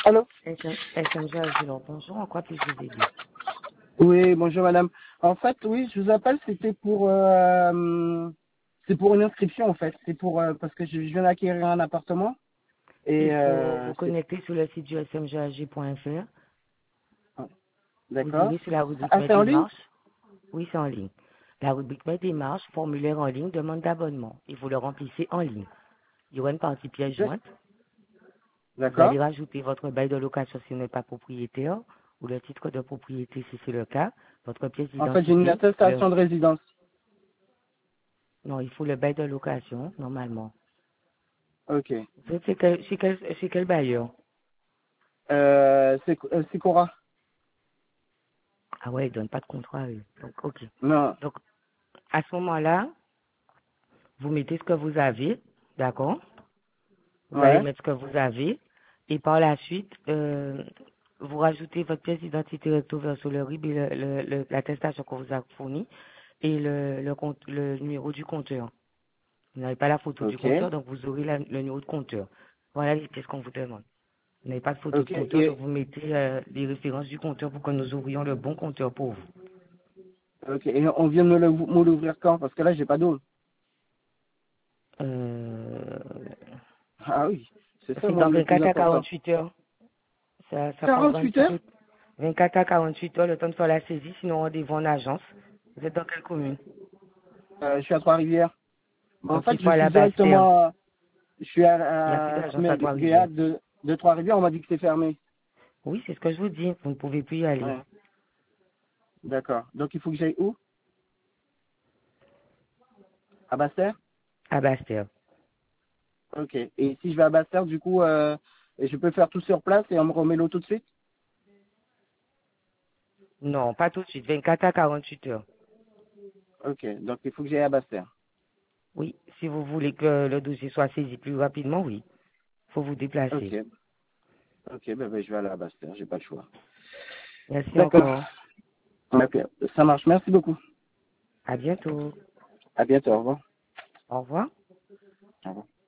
Allô? SMG Agilon, bonjour, en quoi puis-je vous aider? Oui, bonjour madame. En fait, oui, je vous appelle, c'est pour une inscription en fait. C'est pour parce que je viens d'acquérir un appartement Il et faut vous c'est connecter sur le site du smgag.fr. ah, Vous d'accord. irez sur la rubrique Ah, Mes c'est en ligne? démarches. Oui, c'est en ligne. La rubrique Mes démarches, formulaire en ligne, demande d'abonnement. Et vous le remplissez en ligne. Il y aura une partie pièce D'ac- jointe. Vous D'accord. allez rajouter votre bail de location si vous n'êtes pas propriétaire ou le titre de propriété si c'est le cas, votre pièce En fait, j'ai une d'identité. attestation de résidence. Non, il faut le bail de location, normalement. Ok. Vous êtes chez quel bailleur? C'est Cora. Ah ouais, il donne pas de contrat, eux. Donc, ok. Non. Donc, à ce moment-là, vous mettez ce que vous avez, d'accord? Vous allez Ouais. mettre ce que vous avez, et par la suite, vous rajoutez votre pièce d'identité recto verso le RIB et l'attestation qu'on vous a fournie, et le numéro du compteur. Vous n'avez pas la photo du Ok. compteur, donc vous aurez le numéro de compteur. Voilà les pièces qu'on vous demande. Vous n'avez pas de photo de Ok. compteur, donc vous mettez les références du compteur pour que nous aurions le bon compteur pour vous. Ok. Et on vient de me l'ouvrir quand? Parce que là, j'ai pas d'eau. Euh, Ah oui. C'est ça, c'est moi, dans le plus 24 à important. 48 heures. Ça prendra un 48 petit peu. heures? 24 à 48 heures, le temps de faire la saisie, sinon rendez-vous en agence. Vous êtes dans quelle commune? Je suis à Trois-Rivières. En Donc fait, il je faut aller suis à Basse-Terre. directement, je suis Il n'y a plus à d'agence à Smelguéat Trois-Rivières. de Trois-Rivières, on m'a dit que c'est fermé. Oui, c'est ce que je vous dis. Vous ne pouvez plus y aller. Ouais, d'accord. Donc il faut que j'aille où? À Basse-Terre? À Basse-Terre. Ok. Et si je vais à Basse-Terre, du coup, je peux faire tout sur place et on me remet l'eau tout de suite? Non, pas tout de suite. 24 à 48 heures. Ok. Donc il faut que j'aille à Basse-Terre. Oui, si vous voulez que le dossier soit saisi plus rapidement, oui. Il faut vous Ok. déplacer. Ok, ben, je vais aller à Basse-Terre, j'ai pas le choix. Merci D'accord. encore. Ok. Ça marche. Merci beaucoup. À bientôt. À bientôt. Au revoir. Au revoir. Au revoir.